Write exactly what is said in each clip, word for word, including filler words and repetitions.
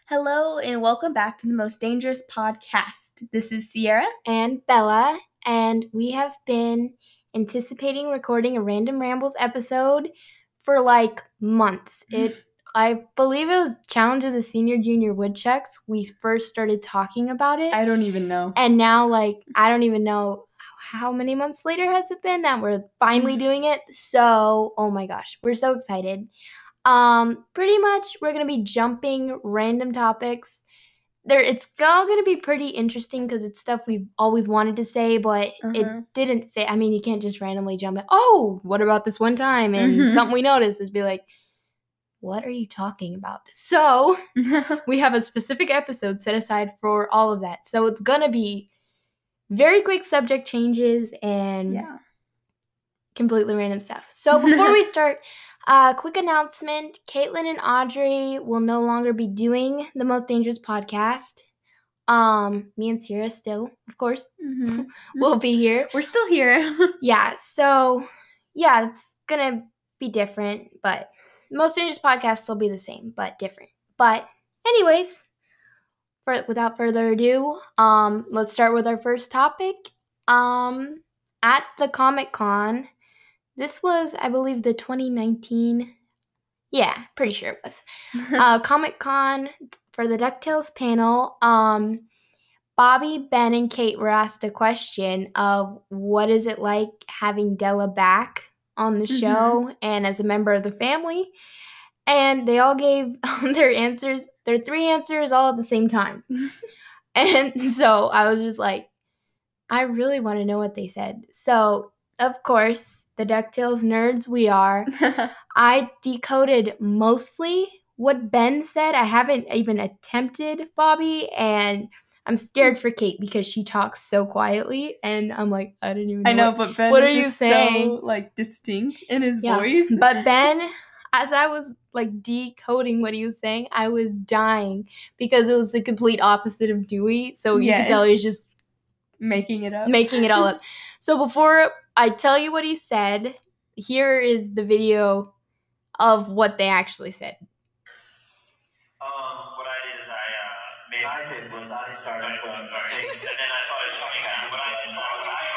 Hello and welcome back to the Most Dangerous Podcast. This is Sierra and Bella, and we have been anticipating recording a Random Rambles episode for like months. It, I believe it was Challenge of the Senior Junior Woodchucks. We first started talking about it. I don't even know. And now, like, I don't even know how many months later has it been that we're finally doing it. So, oh my gosh, we're so excited. Um, pretty much, we're going to be jumping random topics. There, it's all going to be pretty interesting because it's stuff we've always wanted to say, but Uh-huh. it didn't fit. I mean, you can't just randomly jump in, oh, what about this one time? And Mhm. something we noticed is be like, what are you talking about? So we have a specific episode set aside for all of that. So it's going to be very quick subject changes and Yeah. completely random stuff. So before we start, a uh, quick announcement. Caitlin and Audrey will no longer be doing the Most Dangerous Podcast. Um, me and Sierra still, of course, Mm-hmm. will be here. We're still here. Yeah, so, yeah, it's gonna be different, but Most Dangerous Podcast will be the same, but different. But anyways, for, without further ado, um, let's start with our first topic. Um, at the Comic-Con, this was, I believe, the twenty nineteen, yeah, pretty sure it was, uh, Comic-Con for the DuckTales panel. Um, Bobby, Ben, and Kate were asked a question of what is it like having Della back on the show mm-hmm. and as a member of the family. And they all gave their answers, their three answers all at the same time. And so I was just like, I really want to know what they said. So, of course, the DuckTales nerds we are, I decoded mostly what Ben said. I haven't even attempted Bobby, and I'm scared for Kate because she talks so quietly, and I'm like, I didn't even know. I know, what, but Ben what is are you just saying? so, like, distinct in his yeah. voice. But Ben, as I was, like, decoding what he was saying, I was dying because it was the complete opposite of Dewey, so you Yes. could tell he was just making it up. Making it all up. So before I tell you what he said, here is the video of what they actually said. Um, what I did is I, uh, made... I did was I started from... And then I started coming back. What I thought was I...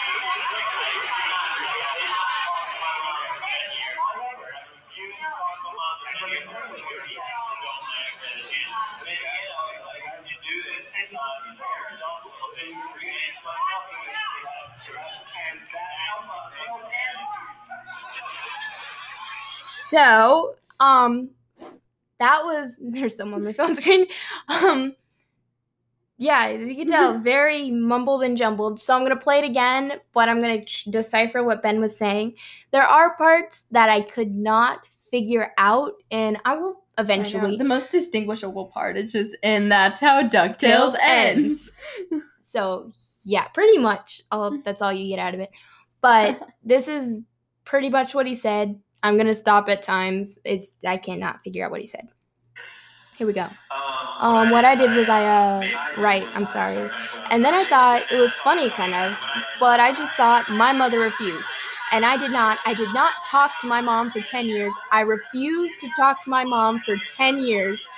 So, um, that was, there's someone on my phone screen. Um, yeah, as you can tell, very mumbled and jumbled. So I'm going to play it again, but I'm going to ch- decipher what Ben was saying. There are parts that I could not figure out, and I will eventually. I the most distinguishable part is just, and that's how DuckTales ends. So, yeah, pretty much all, that's all you get out of it. But this is pretty much what he said. I'm going to stop at times. It's I cannot figure out what he said. Here we go. Um, what I did was I, uh, right, I'm sorry. And then I thought it was funny, kind of, but I just thought my mother refused. And I did not. I did not talk to my mom for ten years. I refused to talk to my mom for ten years.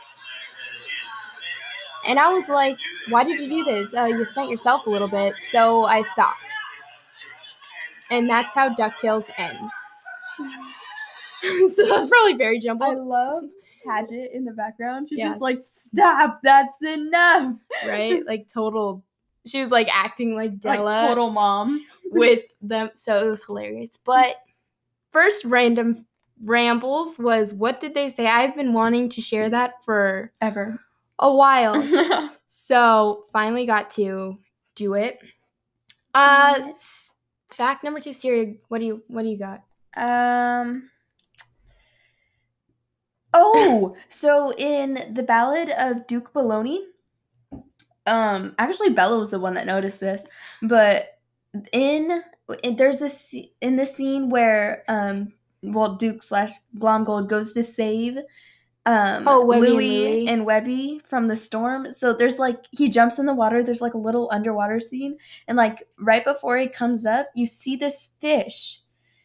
And I was like, why did you do this? Uh, you spent yourself a little bit. So I stopped. And that's how DuckTales ends. So that's probably very jumbled. I love Paget in the background. She's yeah. just like, stop, that's enough. Right? Like total, she was like acting like Della. Like total mom. With them. So it was hilarious. But first random rambles was, what did they say? I've been wanting to share that for ever a while. So finally got to do it. Uh, s- fact number two, Siri, what do you, what do you got? Um... Oh, so in the Ballad of Duke Baloney, um, actually Bella was the one that noticed this, but in, in there's this in the scene where um, well, Duke slash Glomgold goes to save um oh, Webby Louie, and, Louie and Webby from the storm. So there's like he jumps in the water. There's like a little underwater scene, and like right before he comes up, you see this fish.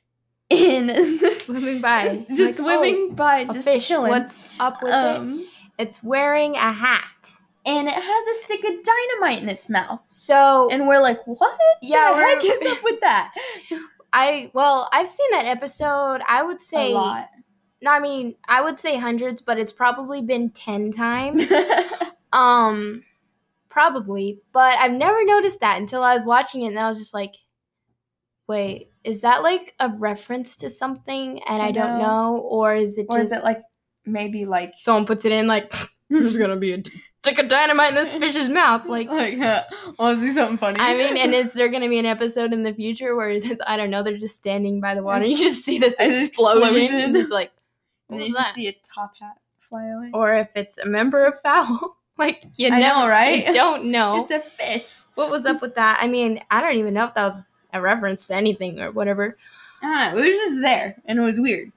In swimming by, just, just like, swimming oh, by, just fish. chilling. What's up with um, it? It's wearing a hat. And it has a stick of dynamite in its mouth. So And we're like, what yeah, the heck we're- is up with that? I well, I've seen that episode. I would say A lot. No, I mean, I would say hundreds, but it's probably been ten times. um, probably. But I've never noticed that until I was watching it, and I was just like, wait, is that like a reference to something and I, I don't know. know? Or is it Or just is it like, maybe like... someone puts it in like, there's going to be a stick of dynamite in this fish's mouth? Like, like, uh, want to see something funny? I mean, and is there going to be an episode in the future where it's, I don't know, they're just standing by the water and you just see this An explosion, explosion. and just like, and what then was you that? just see a top hat fly away. Or if it's a member of fowl. Like, you I never, know, right? You don't know. It's a fish. What was up with that? I mean, I don't even know if that was a reference to anything or whatever. I don't know. It was just there, and it was weird.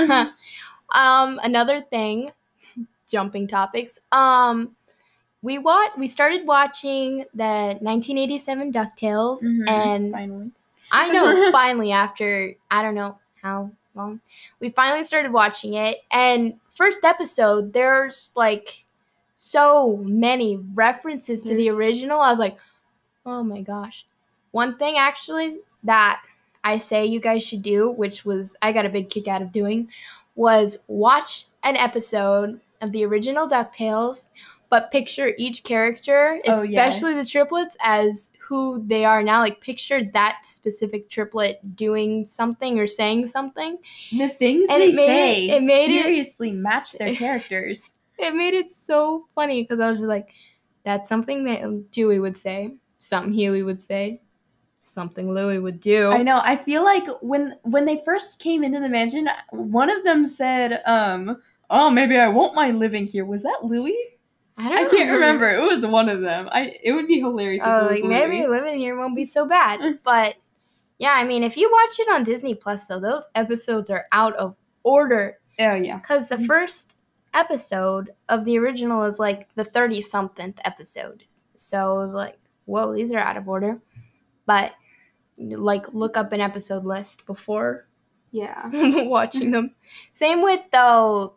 um, another thing, jumping topics. Um, we wa- We started watching the nineteen eighty-seven DuckTales, Mhm, and finally. I know finally after I don't know how long we finally started watching it. And first episode, there's like so many references to the There's- original. I was like, oh my gosh. One thing actually that I say you guys should do, which was I got a big kick out of doing, was watch an episode of the original DuckTales, but picture each character, Oh, especially yes. the triplets, as who they are now. Like, picture that specific triplet doing something or saying something. The things And they it made say it- it made it seriously match their s- characters. It made it so funny because I was just like, that's something that Dewey would say, something Huey would say, something Louie would do. I know. I feel like when when they first came into the mansion, one of them said, um, "Oh, maybe I won't mind living here." Was that Louis? I don't I can't remember. It was one of them. I. It would be hilarious. Oh, if like it was maybe Louis. living here won't be so bad. But yeah, I mean, if you watch it on Disney Plus, though, those episodes are out of order Oh yeah. because the first episode of the original is like the thirty-something episode. So it was like, whoa, these are out of order. But like, look up an episode list before Yeah. watching them. Same with though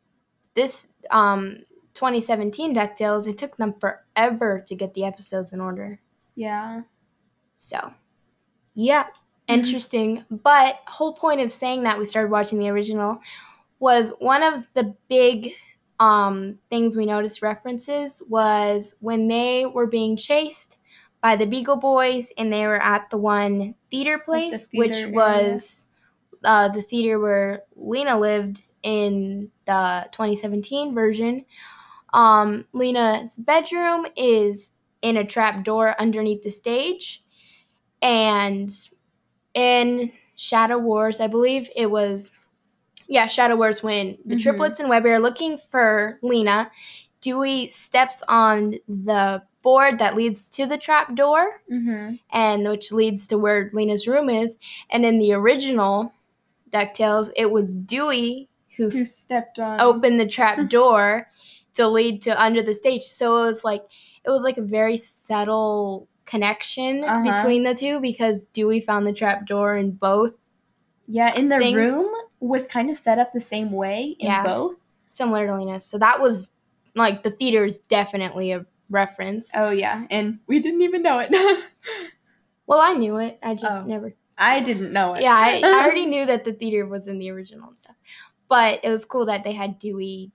this um twenty seventeen DuckTales. It took them forever to get the episodes in order. Yeah. So, yeah, interesting. But whole point of saying that we started watching the original was one of the big um, things we noticed references was when they were being chased by the Beagle Boys and they were at the one theater place, theater which area. was uh, the theater where Lena lived in the twenty seventeen version. Um, Lena's bedroom is in a trap door underneath the stage. And in Shadow Wars, I believe it was, yeah, Shadow Wars, when the Mhm. triplets and Webby are looking for Lena, Dewey steps on the board that leads to the trap door, Mm-hmm. and which leads to where Lena's room is. And in the original DuckTales, it was Dewey who Who s- stepped on? opened the trap door to lead to under the stage. So it was like it was like a very subtle connection Uh-huh. between the two because Dewey found the trap door in both, Yeah, in the thing. room was kind of set up the same way in Yeah. both. similar to Lena's. So that was like the theater is definitely a reference. Oh yeah, and we didn't even know it. Well, I knew it. I just Oh. never. I didn't know it. Yeah, I, I already knew that the theater was in the original and stuff. But it was cool that they had Dewey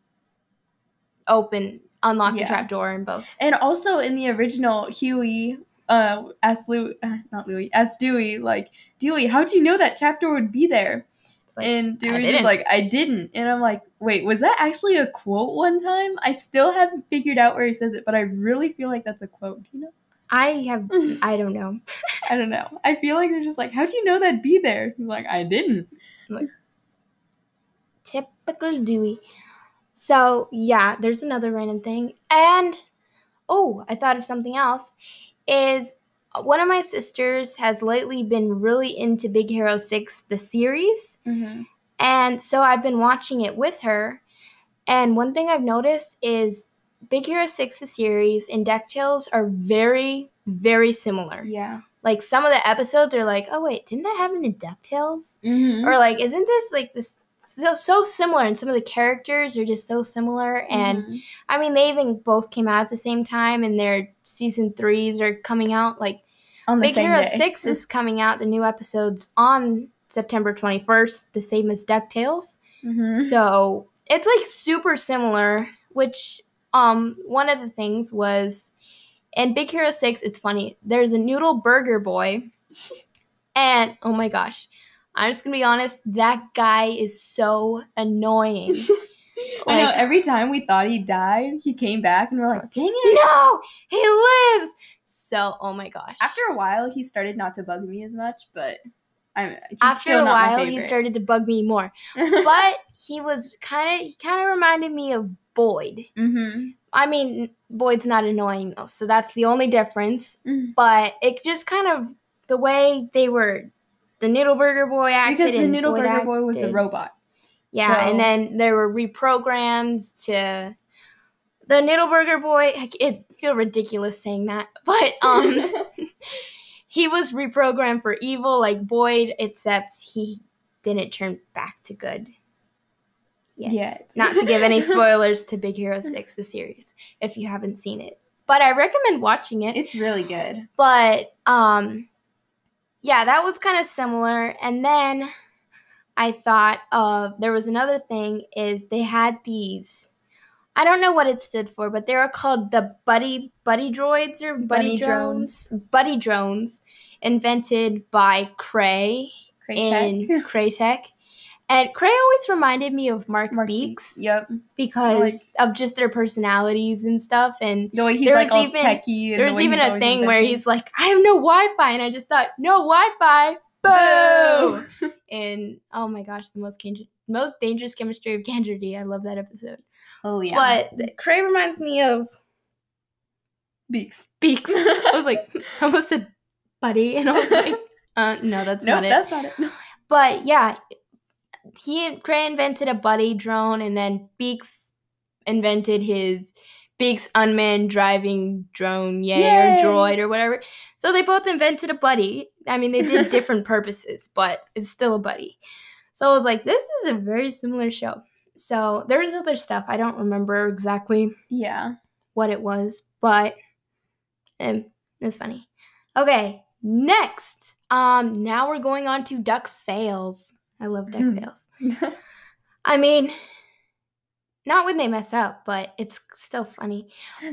open, unlock Yeah. the trap door in both. And also in the original, Huey uh, asked Louis, uh, not Louis, asked Dewey, like, Dewey, how do you know that trapdoor would be there? It's like, And Dewey didn't. just like, I didn't. And I'm like, wait, was that actually a quote one time? I still haven't figured out where he says it, but I really feel like that's a quote. Do you know? I have, I don't know. I don't know. I feel like they're just like, how do you know that'd be there? He's like, I didn't. Typical Dewey. So, yeah, there's another random thing. And, oh, I thought of something else. Is one of my sisters has lately been really into Big Hero six, the series. Mm-hmm. And so I've been watching it with her. And one thing I've noticed is Big Hero six, the series, and DuckTales are very, very similar. Yeah. Like, some of the episodes are like, oh, wait, didn't that happen in DuckTales? Mm-hmm. Or like, isn't this like this so, so similar, and some of the characters are just so similar. And Mhm. I mean, they even both came out at the same time, and their season threes are coming out. Like on the Big same Hero day. six is coming out, the new episodes on September twenty-first, the same as DuckTales. Mhm. So it's like super similar, which um one of the things was in Big Hero six, it's funny. There's a noodle burger boy, and oh my gosh, I'm just gonna be honest, that guy is so annoying. I know, Like- every time we thought he died, he came back and we're like, dang it. No, he lives. So, oh my gosh. After a while, he started not to bug me as much, but I'm he's After still a not my while, favorite. he started to bug me more. But he was kind of, he kind of reminded me of Boyd. mm-hmm. I mean, Boyd's not annoying though, so that's the only difference. Mm. But it just kind of, the way they were, the Noodle Burger Boy acted. Because the and Noodle Boyd Burger Boy was a acted. robot. Yeah, So- and then they were reprogrammed to the Noodle Burger Boy. It feel ridiculous saying that, but um, he was reprogrammed for evil like Boyd, except he didn't turn back to good. Yet. Yet. Not to give any spoilers to Big Hero six, the series, if you haven't seen it. But I recommend watching it. It's really good. But um, yeah, that was kind of similar. And then I thought of, there was another thing, is they had these, I don't know what it stood for, but they were called the buddy buddy droids or buddy, Buddy drones. Buddy drones, invented by Cray in Cray-Tech. Cray-Tech. And Cray always reminded me of Mark, Mark Beeks Yep. because Like- of just their personalities and stuff. And The way he's There like was all even- techie. And there the was way even he's a always thing where inventing. he's like, I have no Wi-Fi. And I just thought, no Wi-Fi. Boo! And oh my gosh, the most can- most dangerous chemistry of Kanjardi. I love that episode. Oh, yeah. But th- Cray reminds me of Beaks. Beaks. I was like, I almost said buddy. And I was like, uh, no, that's Nope, not it. that's not it. But yeah, he Cray invented a buddy drone, and then Beaks invented his Beaks unmanned driving drone, yay, Yay. or droid or whatever. So they both invented a buddy. I mean, they did different purposes, but it's still a buddy. So I was like, this is a very similar show. So there's other stuff. I don't remember exactly Yeah. what it was, but um, it's funny. Okay, next. Um, now we're going on to Duck Fails. I love Duck Hmm. Fails. I mean, not when they mess up, but it's still funny.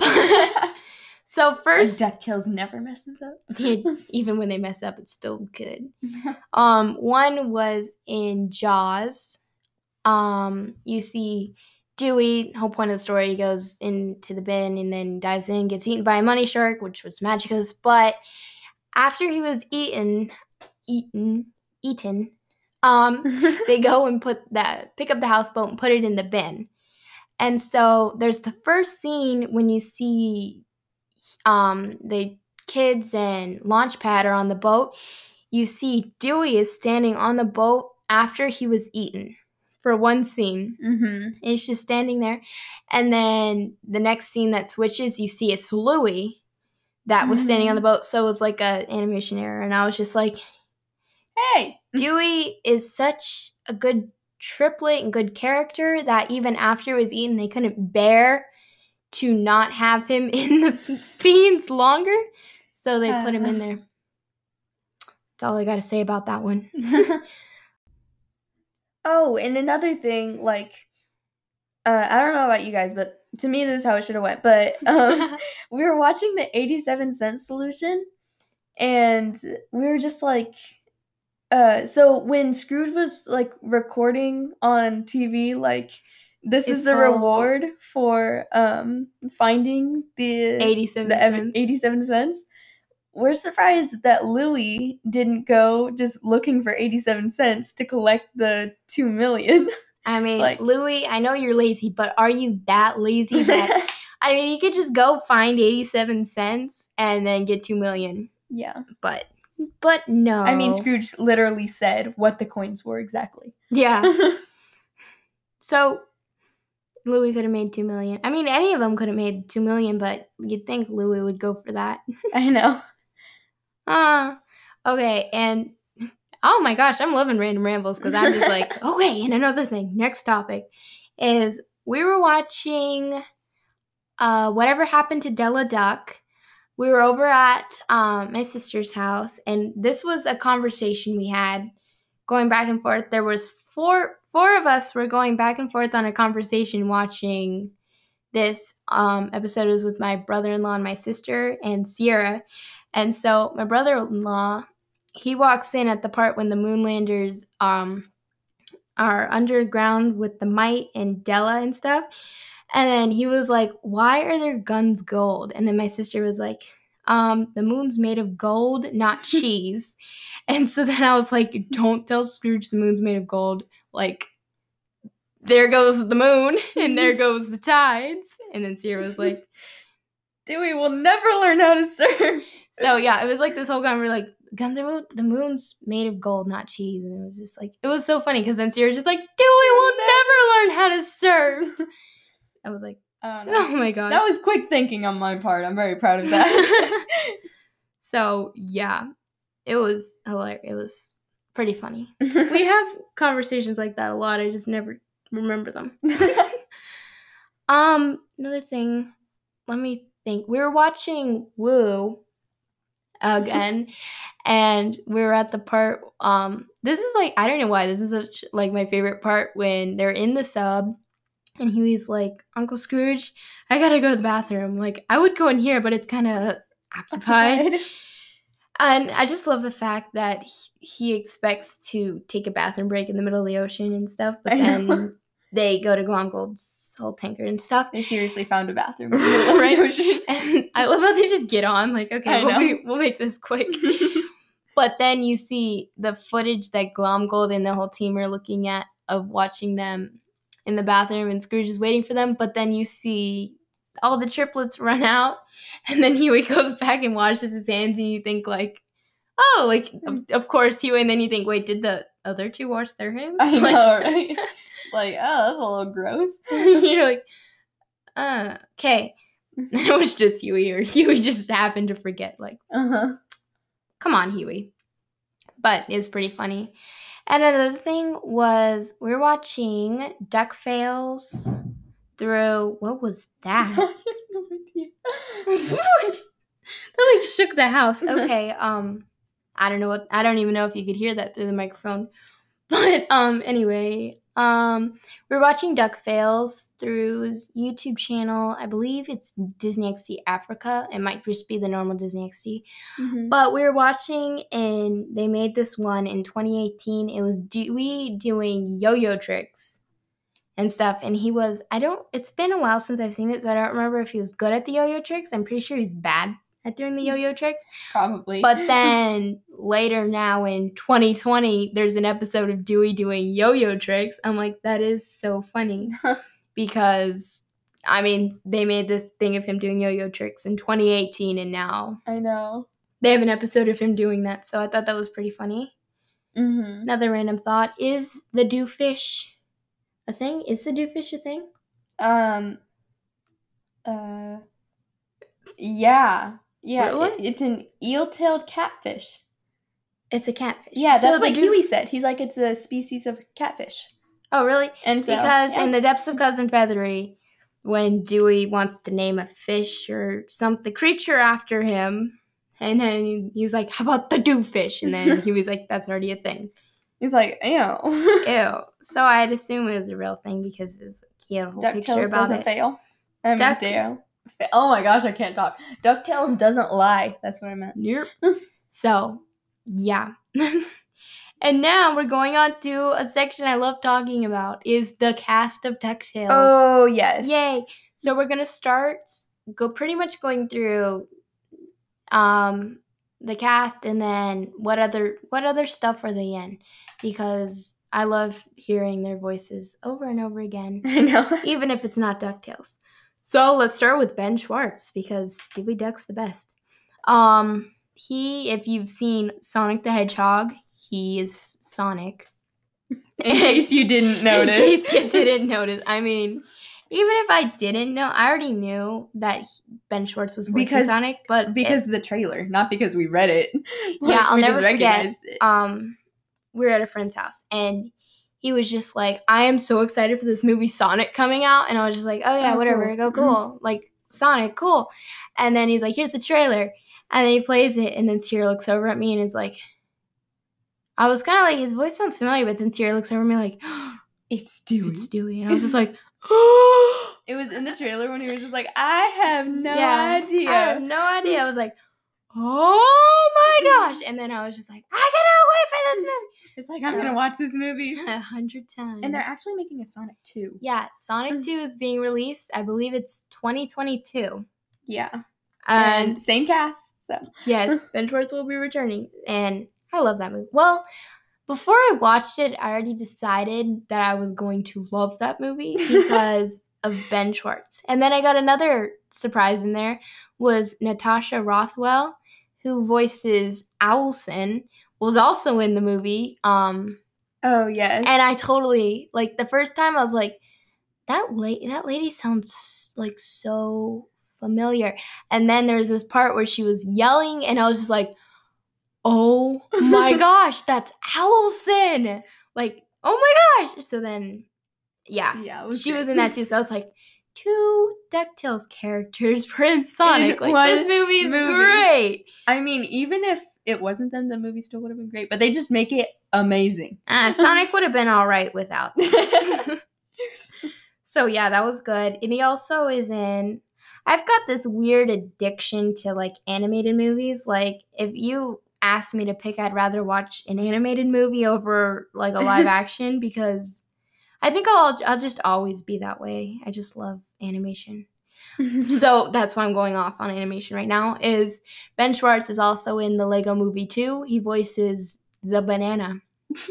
So First, first, DuckTales never messes up. even when they mess up, it's still good. Um, one was in Jaws. Um, you see Dewey, whole point of the story, he goes into the bin and then dives in, gets eaten by a money shark, which was Magicus. But after he was eaten, eaten, eaten, um, they go and put that, pick up the houseboat and put it in the bin. And so there's the first scene when you see um, the kids and Launchpad are on the boat. You see Dewey is standing on the boat after he was eaten for one scene. Mm-hmm. And he's just standing there. And then the next scene that switches, you see it's Louie that was standing on the boat. So it was like a animation error. And I was just like, Hey. Dewey is such a good triplet and good character that even after he was eaten, they couldn't bear to not have him in the scenes longer. So they put him in there. That's all I got to say about that one. Oh, and another thing, like, uh, I don't know about you guys, but to me, this is how it should have went. But um, we were watching the eighty-seven cent solution, and we were just like, uh, so when Scrooge was like recording on T V, like, this is It's the all- reward for um finding the eighty-seven the ev- cents. eighty-seven cents. We're surprised that Louis didn't go just looking for eighty-seven cents to collect the two million. I mean, like- Louis, I know you're lazy, but are you that lazy that I mean, you could just go find eighty-seven cents and then get two million. Yeah. But but no. I mean, Scrooge literally said what the coins were exactly. Yeah. So Louis could have made two million. I mean, any of them could have made two million, but you'd think Louis would go for that. I know. Ah, okay. And oh my gosh, I'm loving random rambles because I'm just like, okay, and another thing, next topic is we were watching uh, Whatever Happened to Della Duck. We were over at um, my sister's house, and this was a conversation we had going back and forth. There was four four of us were going back and forth on a conversation watching this um, episode. It was with my brother-in-law and my sister and Sierra. And so my brother-in-law, he walks in at the part when the Moonlanders um, are underground with the Mite and Della and stuff. And then he was like, why are their guns gold? And then my sister was like, um, the moon's made of gold, not cheese. And so then I was like, don't tell Scrooge the moon's made of gold. Like, there goes the moon, and there goes the tides. And then Sierra was like, Dewey will never learn how to surf. So, yeah, it was like this whole conversation, like, guns are mo- the moon's made of gold, not cheese. And it was just like, it was so funny because then Sierra was just like, Dewey will never learn how to surf. I was like, Oh, no. oh my gosh. That was quick thinking on my part. I'm very proud of that. So, yeah, it was hilarious. It was pretty funny. We have conversations like that a lot. I just never remember them. um, another thing, let me think. We were watching Woo again, and we were at the part, um, this is like, I don't know why, this is such, like, my favorite part when they're in the sub, and Huey's like, Uncle Scrooge, I gotta go to the bathroom. Like, I would go in here, but it's kind of occupied. And I just love the fact that he, he expects to take a bathroom break in the middle of the ocean and stuff, but I then know. they go to Glomgold's Soul Tanker and stuff. They seriously found a bathroom in the middle of the Right. ocean. And I love how they just get on, like, okay, I we'll, know. be, we'll make this quick. But then you see the footage that Glomgold and the whole team are looking at of watching them in the bathroom, and Scrooge is waiting for them, but then you see all the triplets run out, and then Huey goes back and washes his hands, and you think, like, oh, like, of, of course, Huey, and then you think, wait, did the other two wash their hands? I Like- know, right? Like, oh, that's a little gross. You're like, uh, okay. And it was just Huey, or Huey just happened to forget, like, Uh-huh. come on, Huey. But it's pretty funny. And another thing was we were watching Duck Fails through, what was that? No idea. That like shook the house. Okay, um, I don't know what, I don't even know if you could hear that through the microphone. But um, anyway, um, we we're watching Duck Fails through his YouTube channel. I believe it's Disney X D Africa. It might just be the normal Disney X D. Mhm. But we were watching, and they made this one in twenty eighteen. It was Dewey doing yo-yo tricks and stuff. And he was, I don't, it's been a while since I've seen it, so I don't remember if he was good at the yo-yo tricks. I'm pretty sure he's bad at doing the yo-yo tricks. Probably. But then later now in twenty twenty, there's an episode of Dewey doing yo-yo tricks. I'm like, that is so funny. Because, I mean, they made this thing of him doing yo-yo tricks in twenty eighteen, and now I know. they have an episode of him doing that. So I thought that was pretty funny. Mm-hmm. Another random thought, is the dewfish a thing? Is the dewfish a thing? Um. Uh. Yeah. Yeah. What? It, it's an eel-tailed catfish. It's a catfish. Yeah, that's So what the dew- Huey said. He's like, it's a species of catfish. Oh, really? And so, Because yeah. in the depths of Cousin Feathery, when Dewey wants to name a fish or something, creature after him, and then he was like, how about the dewfish? And then he was like, that's already a thing. He's like, ew. Ew. So I'd assume it was a real thing because it's, he had a whole picture DuckTales about doesn't it. fail. I meant Duck- Dale. Fa- Oh my gosh, I can't talk. DuckTales doesn't lie. That's what I meant. Nope. So, yeah. And now we're going on to a section I love talking about, is the cast of DuckTales. Oh, yes. Yay. So we're going to start, go pretty much going through um, the cast, and then what other what other stuff are they in? Because I love hearing their voices over and over again, I know. even if it's not DuckTales. So let's start with Ben Schwartz, because Dewey Duck's the best. Um, he, if you've seen Sonic the Hedgehog, he is Sonic. In case you didn't notice. In case you didn't notice. I mean, even if I didn't know, I already knew that he- Ben Schwartz was voicing Because- Sonic, but Because of the trailer, not because we read it. Yeah, I'll we never just forget. recognized it. um, we were at a friend's house, and he was just like, I am so excited for this movie Sonic coming out. And I was just like, oh, yeah, Oh, whatever. cool. Go cool. Like, Sonic, cool. And then he's like, here's the trailer. And then he plays it, and then Sierra looks over at me and is like, I was kind of like, his voice sounds familiar, but then Sierra looks over at me like, It's Dewey. it's Dewey. And I was just like, It was in the trailer when he was just like, I have no yeah, idea. I have no idea. I was like, oh my gosh. And then I was just like, I cannot wait for this movie. It's like, I'm going to watch this movie. A hundred times. And they're actually making a Sonic two. Yeah, Sonic two is being released. I believe it's twenty twenty-two. Yeah. And And same cast, so. yes, Ben Schwartz will be returning. And I love that movie. Well, before I watched it, I already decided that I was going to love that movie because of Ben Schwartz. And then I got another surprise in there was Natasha Rothwell, who voices Owlson, was also in the movie. Um, Oh, yes. and I totally, like, the first time I was like, that, la- that lady sounds, like, so familiar. And then there's this part where she was yelling, and I was just like, oh my gosh, that's Owlson! Like, oh my gosh! So then, yeah, yeah, it was she great. was in that too. So I was like, two DuckTales characters for in Sonic. In like, one this movie's movie. great! I mean, even if it wasn't them, the movie still would have been great. But they just make it amazing. Uh, Sonic would have been all right without them. So yeah, that was good. And he also is in, I've got this weird addiction to like animated movies. Like if you asked me to pick, I'd rather watch an animated movie over like a live action because I think I'll I'll just always be that way. I just love animation. So that's why I'm going off on animation right now. Is Ben Schwartz is also in the Lego Movie two. He voices the banana.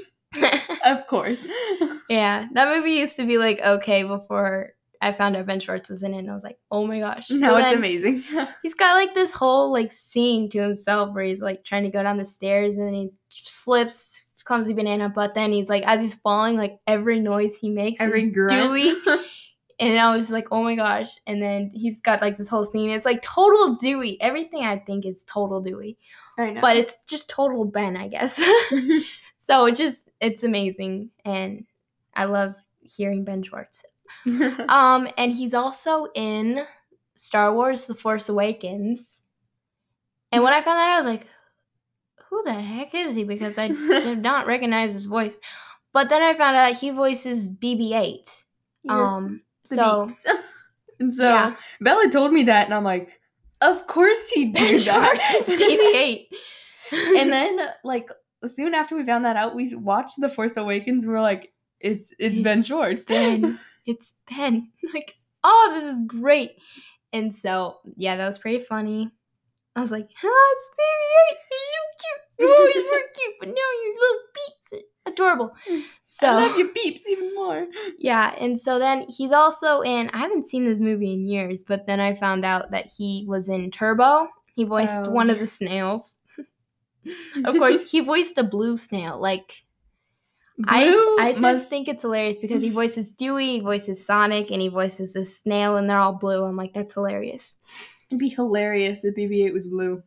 Of course. Yeah, that movie used to be like okay before I found out Ben Schwartz was in it, and I was like, oh my gosh. No, So it's then amazing. he's got like this whole like scene to himself where he's like trying to go down the stairs and then he slips, clumsy banana, but then he's like, as he's falling, like every noise he makes Every is grunt. Dewey. And I was just like, oh my gosh. And then he's got like this whole scene. It's like total Dewey. Everything I think is total Dewey. I know. But it's just total Ben, I guess. So it just, it's amazing. And I love hearing Ben Schwartz. Um, and he's also in Star Wars The Force Awakens. And when I found that, I was like, who the heck is he? Because I did not recognize his voice. But then I found out he voices B B eight. Yes, Um, the so, beeps. And so yeah. Bella told me that, and I'm like, of course he'd do Ben Schwartz that. is B B eight. And then, like, soon after we found that out, we watched The Force Awakens, and we're like, it's it's, Ben It's Schwartz. Ben. It's Ben. Like, oh, this is great. And so, yeah, that was pretty funny. I was like, oh, it's B B eight. You're so cute. You always were cute, but now your little beeps are adorable. So, I love your beeps even more. yeah, and so then he's also in, I haven't seen this movie in years, but then I found out that he was in Turbo. He voiced Oh. one of the snails. Of course, he voiced a blue snail. Like, I, Blue I just must- think it's hilarious because he voices Dewey, he voices Sonic, and he voices the snail, and they're all blue. I'm like, that's hilarious. It'd be hilarious if B B eight was blue.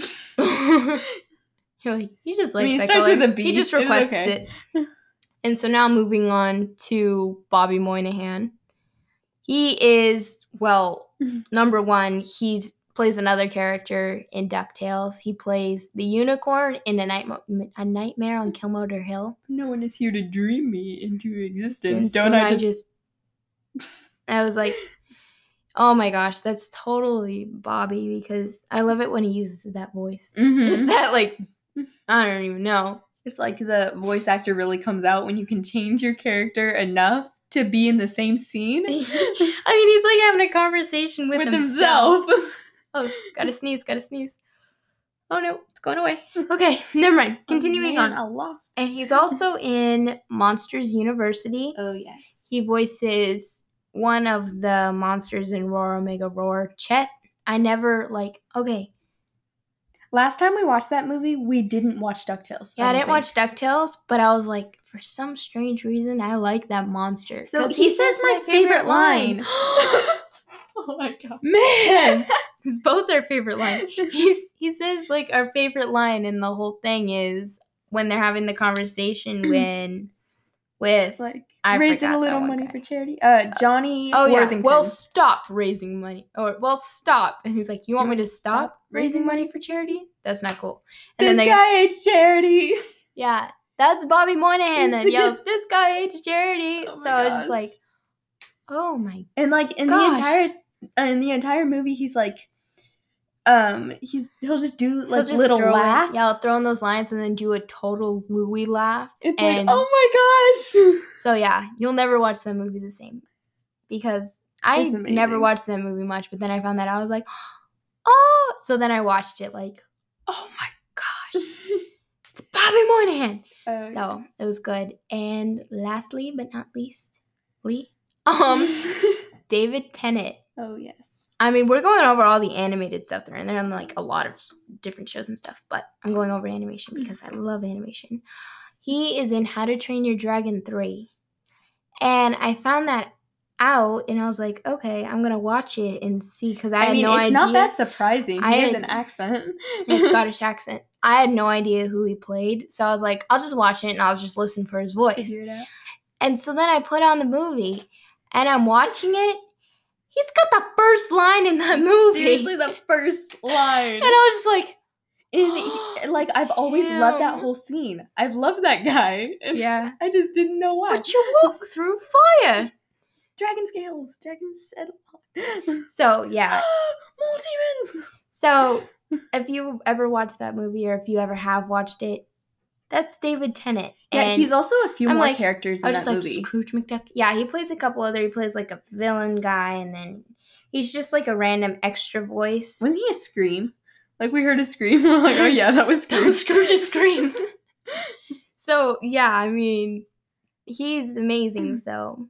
You're like, he just likes I mean, it that starts color. with a B. He just It's requests okay. it. And so now moving on to Bobby Moynihan. He is, well, number one, he plays another character in DuckTales. He plays the unicorn in A, Night- a Nightmare on Kilmoder Hill. No one is here to dream me into existence. And Don't I just... I was like, oh my gosh, that's totally Bobby because I love it when he uses that voice. Mhm. Just that, like, I don't even know. It's like the voice actor really comes out when you can change your character enough to be in the same scene I mean, he's like having a conversation with, with himself. himself. Oh, gotta sneeze, gotta sneeze. Oh no, it's going away. Okay, never mind. Continuing Oh, man, on. I lost. And he's also in Monsters University. Oh, yes. He voices one of the monsters in Roar Omega Roar, Chet. I never, like, okay. Last time we watched that movie, we didn't watch DuckTales. Yeah, I, don't didn't watch DuckTales, but I was like, for some strange reason, I like that monster. So 'Cause he, says my favorite line. Oh my god. Man! It's both our favorite line. He's, he says, like, our favorite line, and the whole thing is, when they're having the conversation when with Like I raising forgot a little that one money guy. for charity. Uh, Johnny Oh yeah. Worthington. Well, stop raising money, or well, stop. And he's like, "You want me to stop raising money for charity? That's not cool." And this then they, guy hates charity. yeah, that's Bobby Moynihan that This- yells, "This guy hates charity." Oh my so I was just gosh. like, "Oh my." And like in Gosh. the entire in the entire movie, he's like, um, he's he'll just do He'll like just little throw in- laughs. yeah, I'll throw in those lines and then do a total Louis laugh. It's and like, oh my gosh. So yeah, you'll never watch that movie the same because I It's amazing. never watched that movie much, but then I found that out, I was like, oh, so then I watched it like, oh my gosh, it's Bobby Moynihan. Oh, So yes. it was good. And lastly, but not least, Lee, um, David Tennant. Oh yes. I mean, we're going over all the animated stuff there, and they're on like a lot of s- different shows and stuff, but I'm going over animation because I love animation. He is in How to Train Your Dragon three. And I found that out, and I was like, okay, I'm going to watch it and see, because I, I, had mean, no it's idea. not that surprising. I he has had- an accent. a Scottish accent. I had no idea who he played, so I was like, I'll just watch it, and I'll just listen for his voice. Figure it out. And so then I put on the movie, and I'm watching it. He's got the first line in that movie. Seriously, the first line. And I was just like, And he- like I've always loved that Damn. whole scene. I've loved that guy. And yeah. I just didn't know why. But you walk through fire. Dragon scales, dragon saddle. So, yeah. More demons. So, if you ever watched that movie or if you ever have watched it, that's David Tennant. Yeah, And he's also a few I'm more like- characters I in was that just like, movie. Scrooge McDuck. Yeah, he plays a couple other. He plays like a villain guy, and then he's just like a random extra voice. Wasn't he a scream? Like we heard a scream. We're like, oh yeah, that was That Scrooge. was Scrooge's scream. So, yeah, I mean, he's amazing. So,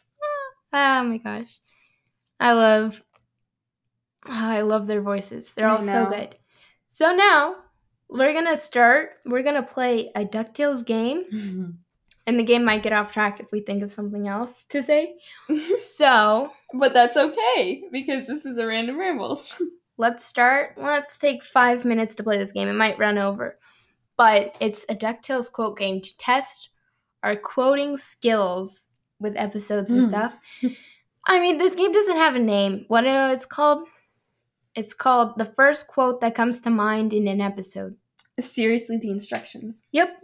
oh my gosh. I love, oh, I love their voices. They're I all so know. good. So now, we're going to start, we're going to play a DuckTales game. And the game might get off track if we think of something else to say. So, But that's okay because this is a random rambles. let's start. Let's take five minutes to play this game. It might run over. But it's a DuckTales quote game to test our quoting skills with episodes and Mm. stuff. I mean, this game doesn't have a name. What do you know what it's called? It's called The First Quote That Comes to Mind in an Episode. Seriously, the instructions. Yep.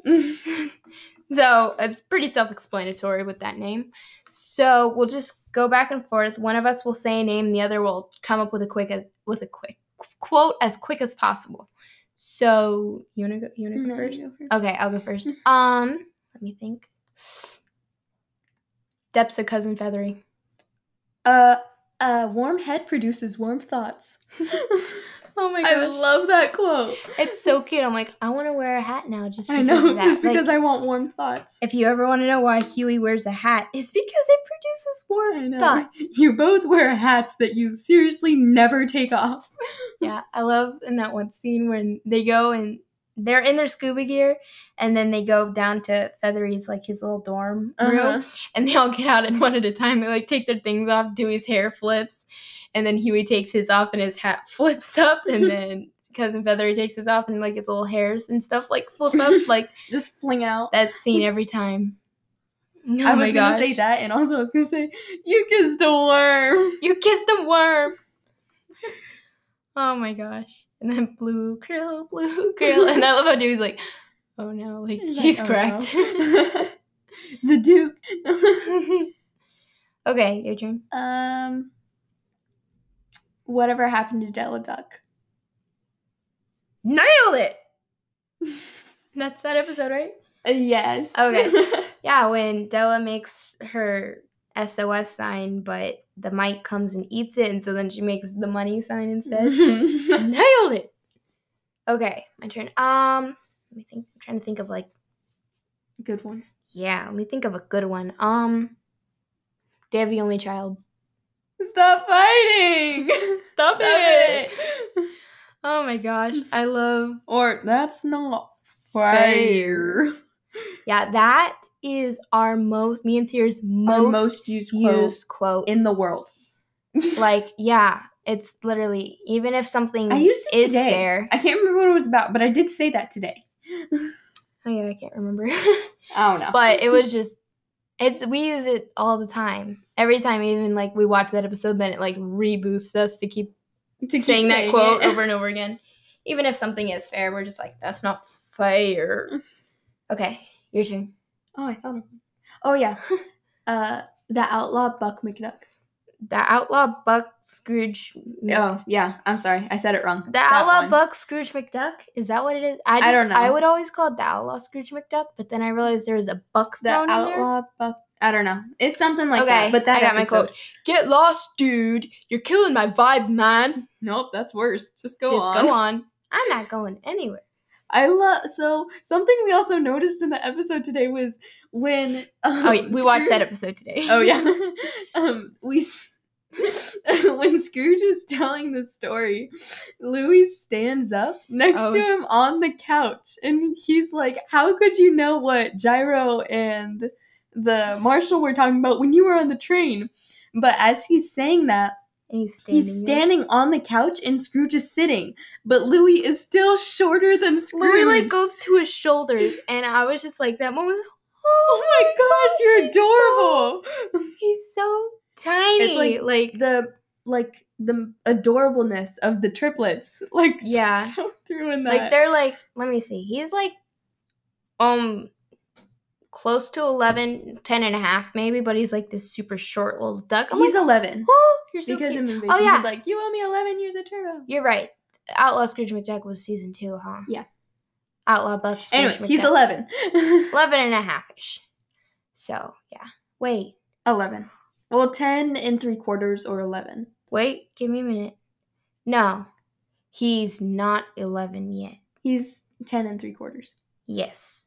So it's pretty self-explanatory with that name. So we'll just go back and forth. One of us will say a name, the other will come up with a quick with a quick quote as quick as possible. So you wanna go? You wanna go No, you first? go first. Okay, I'll go first. Um, let me think. Depths of Cousin Feathery. Uh, a warm head produces warm thoughts. Oh my I love that quote. It's so cute. I'm like, I want to wear a hat now just I because know, of that. just because Like, I want warm thoughts. if you ever want to know why Huey wears a hat, it's because it produces I warm know. thoughts. You both wear hats that you seriously never take off. Yeah, I love in that one scene when they go and they're in their scuba gear, and then they go down to Feathery's, like his little dorm room, Uh-huh. and they all get out and one at a time. They like take their things off. Dewey's hair flips, and then Huey takes his off, and his hat flips up, and then Cousin Feathery takes his off, and like his little hairs and stuff like flip up. Like Just fling out. that scene every time. Oh I my was gonna say gosh. that, and also I was gonna say, you kissed a worm. You kissed a worm. Oh my gosh. And then blue krill, blue krill. And I love how Dewey's like, oh no, like He's he's like, correct. "Oh, The Duke. Okay, your turn. um, whatever happened to Della Duck? Nailed it! That's that episode, right? Uh, yes. Okay. Yeah, when Della makes her S O S sign, but the mite comes and eats it, and so then she makes the money sign instead. Nailed it! Okay, my turn. Um, let me think. I'm trying to think of like, Good ones. yeah, let me think of a good one. Um, they have the only child. Stop fighting! Stop it! Oh my gosh, I love. Or that's not Fair. fair. Yeah, that is our most, me and Sierra's most, Our most used quote used quote. in the world. Like, yeah, it's literally, even if something I used it is today. fair. I can't remember what it was about, but I did say that today. Oh yeah, I can't remember. I don't know. But it was just, it's we use it all the time. Every time, even like we watch that episode, then it like reboosts us to keep to keep saying that saying quote it. over and over again. Even if something is fair, we're just like, that's not fair. Okay, your turn. Oh, I thought of one. Oh, yeah. uh, the outlaw Buck McDuck. The outlaw Buck Scrooge. Mc- Oh, yeah. I'm sorry. I said it wrong. The That outlaw one. Buck Scrooge McDuck? Is that what it is? I, just, I don't know. I would always call it the outlaw Scrooge McDuck, but then I realized there was a buck The thrown in there. outlaw Buck. I don't know. It's something like Okay, that. But that I got my episode- quote. Get lost, dude. You're killing my vibe, man. Nope, that's worse. Just go Just on. go on. I'm not going anywhere. I love so something we also noticed in the episode today was when um, Oh, yeah, we watched that Scrooge- episode today. Oh yeah, um, we when Scrooge was telling the story, Louis stands up next Oh. to him on the couch, and he's like, "How could you know what Gyro and the Marshal were talking about when you were on the train?" But as he's saying that, And he's standing he's standing on the couch, and Scrooge is sitting, but Louis is still shorter than there. Scrooge. Louis like goes to his shoulders, and I was just like, that moment. Oh my gosh, you're he's so- adorable. He's so tiny. It's like like the like the adorableness of the triplets, like Yeah. so through in that. Like they're like, let me see. He's like um close to eleven, ten and a half maybe, but he's like this super short little duck. I'm he's like, eleven oh, you're so because cute. in Invasion, Oh, yeah. he's like, you owe me eleven years of turbo. You're right. Outlaw Scrooge McDuck was season two, huh? Yeah. Outlaw Buck Scrooge Anyway, McDuck. he's eleven. eleven and a half-ish. So, yeah. Wait. eleven. Well, ten and three quarters or eleven. Wait. Give me a minute. No. He's not eleven yet. He's ten and three quarters. Yes.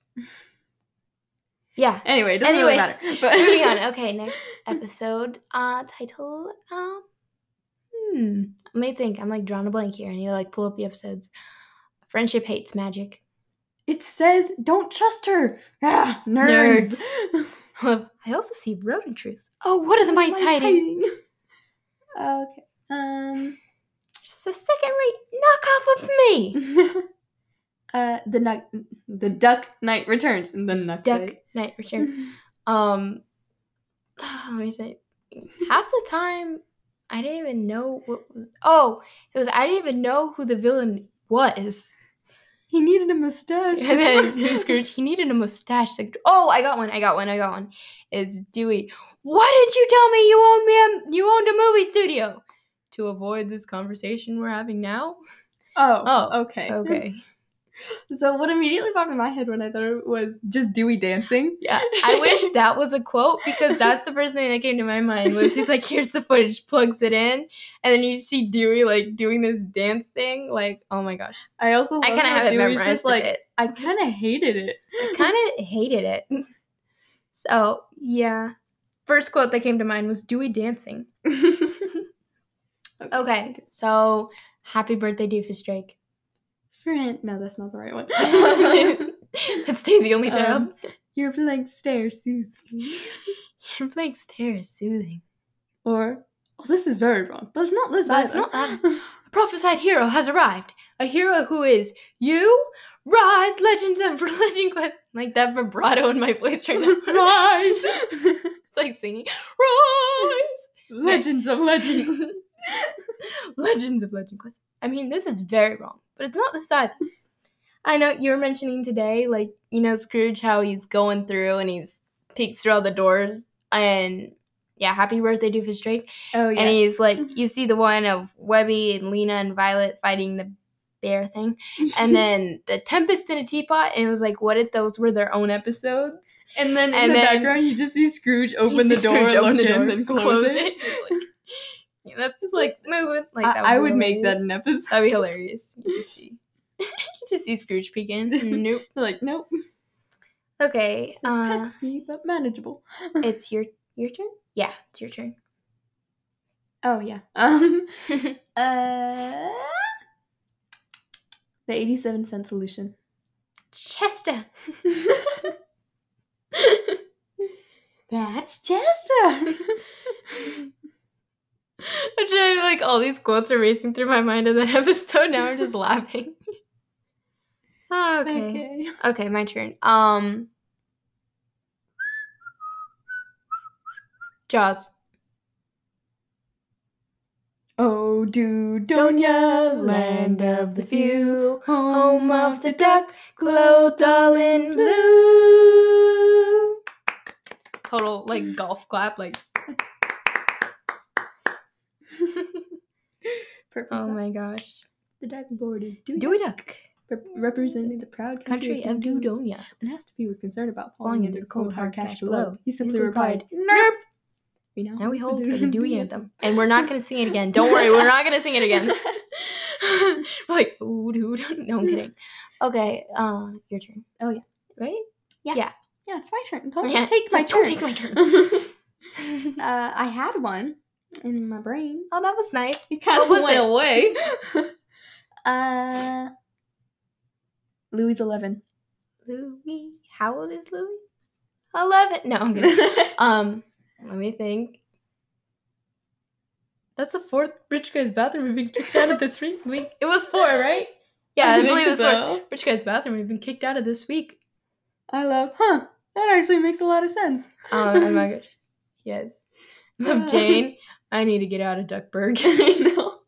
Yeah. Anyway, it doesn't Anyway, really matter. But Moving on. Okay, next episode. Uh, title. Um. Hmm. Let me think. I'm like drawing a blank here. I need to like pull up the episodes. Friendship hates magic. It says, don't trust her. Ah, nerds. I also see rodent truths. Oh, what are the mice hiding? Okay. Um. Just a second-rate knockoff of me. uh, the duck, the Duck Knight returns, and the Duck Duck Knight. Knight return. Um. Let me think. Half the time, I didn't even know what was. Oh, it was. I didn't even know who the villain was. He needed a mustache. And then who's Scrooge? He needed a mustache. Like, oh, I got one. I got one. I got one. It's Dewey. Why didn't you tell me you owned me? A, you owned a movie studio? To avoid this conversation we're having now. Oh. Oh, Okay. Okay. So what immediately popped in my head when I thought it was just Dewey dancing. Yeah, I wish that was a quote because that's the first thing that came to my mind was he's like, here's the footage, plugs it in, and then you see Dewey like doing this dance thing. Like, oh my gosh. I also I love kind of how have it Dewey's memorized just a like, bit. I kind of hated it. I kind of hated it. So, yeah. First quote that came to mind was Dewey dancing. Okay, so happy birthday, Doofus Drake. Friend. No, that's not the right one. Let's stay the only child. Um, Your blank stare soothes me. Your blank stare is soothing. Or, oh, this is very wrong. But it's not this But it's either. not that. A prophesied hero has arrived. A hero who is you. Rise, legends of Legend Quest. Like that vibrato in my voice right now. Rise. It's like singing. Rise. Legends of Legend. Legends of Legend Quest. I mean, this is very wrong, but it's not this either. I know you were mentioning today, like, you know, Scrooge, how he's going through and he's peeks through all the doors. And yeah, happy birthday, Doofus Drake. Oh, yes. And he's like, you see the one of Webby and Lena and Violet fighting the bear thing. And then the Tempest in a Teapot. And it was like, what if those were their own episodes? And then in And the then- background, you just see Scrooge open You the see door, Scrooge look open the in, door, and close, it. It's like, yeah, that's like moving. Like that I, I would would be make that hilarious. an episode. That'd be hilarious. You just see, you just see Scrooge peeking. Nope. Like, nope. Okay. It's Uh, pesky, but manageable. it's your your turn. Yeah, it's your turn. Oh, yeah. Um, uh, the eighty-seven cent solution. Chester. That's Chester. I'm trying to, like, all these quotes are racing through my mind in that episode. Now I'm just laughing. Oh, okay. okay. Okay, my turn. Um, Jaws. Oh, Dudonia, land of the few, home of the duck, clothed all in blue. Total, like, golf clap, like. Perfect. Oh my gosh. The diving board is Dewey, Dewey Duck. Re- representing the proud country, country of Dudonia. When asked if he was concerned about falling into the cold, hard cash below, he simply replied, Nope. We now, now we hold for the Dewey anthem. And we're not going to sing it again. Don't worry, we're not going to sing it again. We're like, ooh, dude. No, I'm kidding. Okay, uh, your turn. Oh, yeah. Right? Yeah. Yeah. Yeah, it's my turn. Don't yeah. take my no, turn. Don't take my turn. uh, I had one in my brain. Oh, that was nice. It kind what of was went it? away. uh, Louis eleven. Louis. How old is Louis? eleven. No, I'm kidding. um, let me think. That's the fourth Rich Guy's Bathroom we've been kicked out of this week. It was four, right? Yeah, I, I believe it was so. four. Rich Guy's Bathroom we've been kicked out of this week. I love, huh? That actually makes a lot of sense. Oh my gosh. Yes. Love Jane. I need to get out of Duckburg. I know.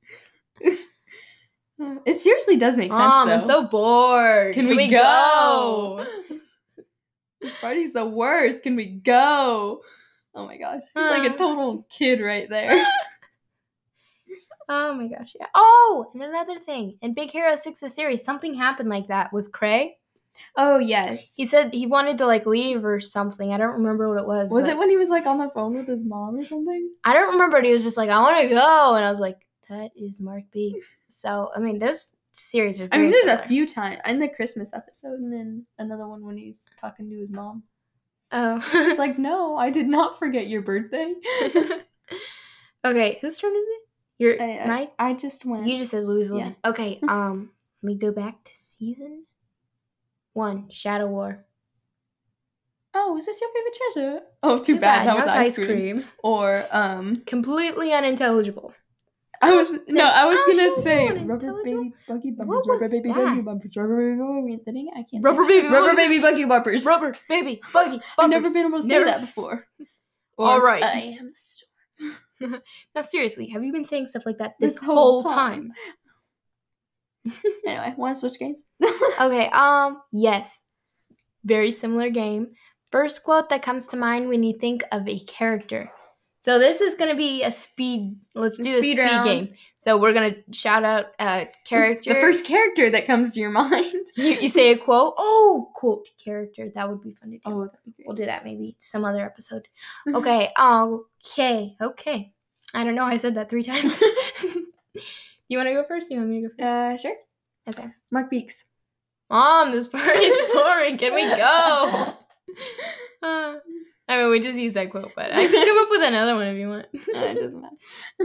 It seriously does make sense, Mom, though. I'm so bored. Can, Can we, we go? go? This party's the worst. Can we go? Oh my gosh. He's uh. like a total kid right there. Oh my gosh, yeah. Oh, and another thing. In Big Hero six, the series, something happened like that with Cray. Oh, yes. He said he wanted to, like, leave or something. I don't remember what it was. Was it when he was, like, on the phone with his mom or something? I don't remember, but he was just like, I want to go. And I was like, that is Mark Beeks. So, I mean, those series are very I mean, there's similar. a few times. In the Christmas episode, and then another one when he's talking to his mom. Oh. It's like, no, I did not forget your birthday. Okay, whose turn is it? Your I, I, my, I just went. You just said Louis yeah. Levin. Okay, um, let me go back to season one, Shadow War. Oh, is this your favorite treasure? Oh, too, too bad. bad. That was ice, ice cream. cream. Or, um... completely unintelligible. I was... No, I was oh, gonna say... Rubber baby buggy bumpers. What rubber baby that? buggy bumpers. Rubber baby buggy... The thing I can't Rubber say. baby Rubber baby buggy bumpers. Rubber baby buggy bumpers. I've never been able to never. say that before. Or, All right. I am the storm. Now, seriously, have you been saying stuff like that this, this whole whole time? time? Anyway, want to switch games? Okay, um, yes. Very similar game. First quote that comes to mind when you think of a character. So this is going to be a speed, let's do speed a speed round. game. So we're going to shout out a character. The first character that comes to your mind. You, you say a quote. Oh, quote character. That would be fun to do. Oh, that'd be great. We'll do that maybe some other episode. Okay, okay, okay. I don't know, I said that three times. You want to go first? You want me to go first? Uh, sure. Okay. Mark Beeks. Mom, this party's boring. Can we go? Uh, I mean, we just use that quote, but I can come up with another one if you want. No, it doesn't matter.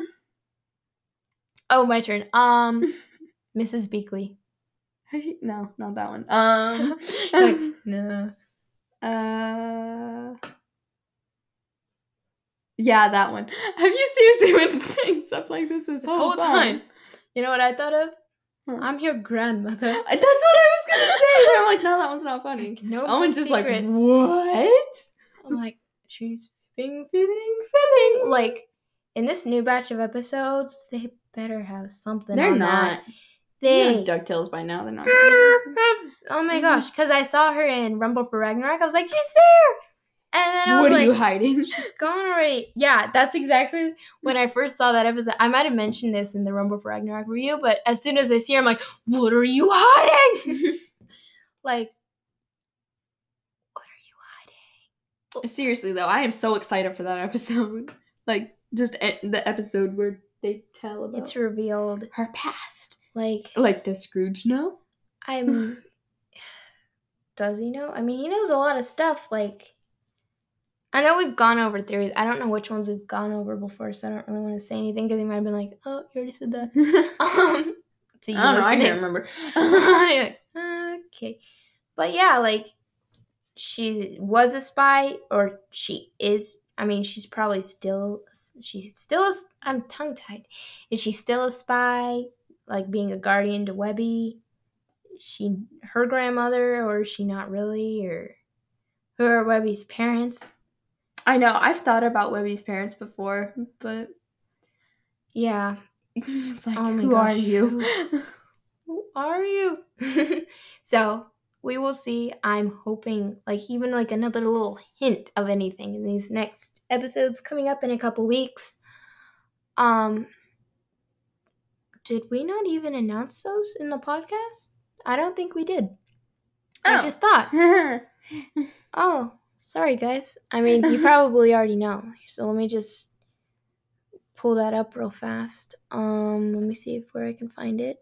Oh, my turn. Um, Missus Beakley. Have you? No, not that one. Um, like, no. Uh, yeah, that one. Have you seriously been saying stuff like this this, this whole, whole time? time? You know what I thought of? Huh. I'm your grandmother. That's what I was gonna say. But I'm like, no, that one's not funny. Like, no, Owen's just secrets. like, what? I'm like, she's fibbing, fibbing, fibbing. Like, in this new batch of episodes, they better have something. They're on not. That. They They're DuckTales by now. They're not. Oh my gosh! Because I saw her in Rumble for Ragnarok. I was like, she's there. And then I was what like, are you hiding? She's gone already. Yeah, that's exactly when I first saw that episode. I might have mentioned this in the Rumble for Ragnarok review, but as soon as I see her, I'm like, what are you hiding? Like, what are you hiding? Seriously, though, I am so excited for that episode. Like, just the episode where they tell about it's revealed her past. Like, like, does Scrooge know? I'm. Does he know? I mean, he knows a lot of stuff. Like, I know we've gone over theories. I don't know which ones we've gone over before, so I don't really want to say anything because he might have been like, "Oh, you already said that." um, so you I don't know. I can't remember. Like, okay, but yeah, like she was a spy, or she is. I mean, she's probably still. She's still. A, I'm tongue tied. Is she still a spy? Like being a guardian to Webby? is she her grandmother, or is she not really, or who are Webby's parents? I know. I've thought about Webby's parents before, but yeah, it's like, oh my who gosh, are you? Who, who are you? So we will see. I'm hoping, like, even like another little hint of anything in these next episodes coming up in a couple weeks. Um, did we not even announce those in the podcast? I don't think we did. I Oh. just thought. Oh, sorry, guys. I mean, you probably already know. So let me just pull that up real fast. Um, let me see if where I can find it.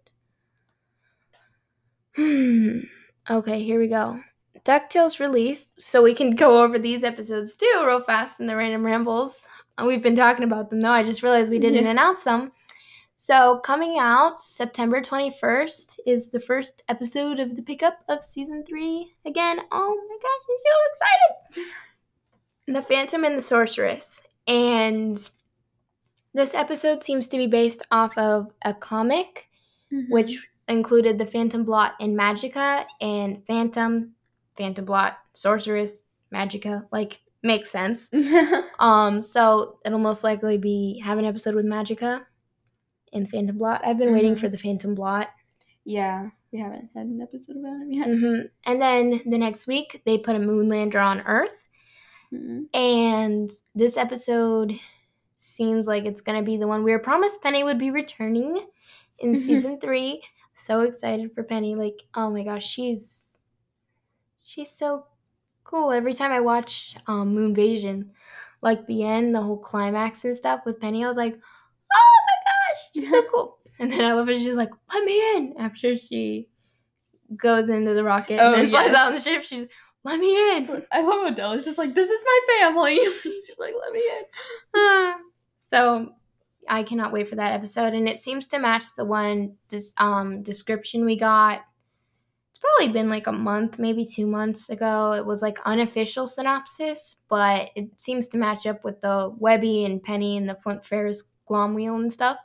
Hmm. Okay, here we go. DuckTales released, so we can go over these episodes too real fast in the Random Rambles. We've been talking about them though. I just realized we didn't Yeah. announce them. So coming out September twenty-first is the first episode of the pickup of season three. Again, oh my gosh, I'm so excited! The Phantom and the Sorceress. And this episode seems to be based off of a comic, Mhm. which included the Phantom Blot and Magica, and Phantom, Phantom Blot, Sorceress, Magica, like, makes sense. um, so it'll most likely be have an episode with Magica and Phantom Blot. I've been waiting Mhm. for the Phantom Blot. Yeah, we haven't had an episode about him yet. hmm And then the next week, they put a Moonlander on Earth. Mhm. And this episode seems like it's going to be the one we were promised Penny would be returning in season three. So excited for Penny. Like, oh my gosh, she's she's so cool. Every time I watch um, Moonvasion, like the end, the whole climax and stuff with Penny, I was like, oh my gosh, she's so cool. And then I love it. She's like, let me in. After she goes into the rocket Oh, and then flies yes. out on the ship, she's let me in. I love Adele. It's just like, this is my family. She's like, let me in. Ah. So I cannot wait for that episode, and it seems to match the one des- um, description we got. It's probably been like a month, maybe two months ago. It was like unofficial synopsis, but it seems to match up with the Webby and Penny and the Flint Ferris glom wheel and stuff.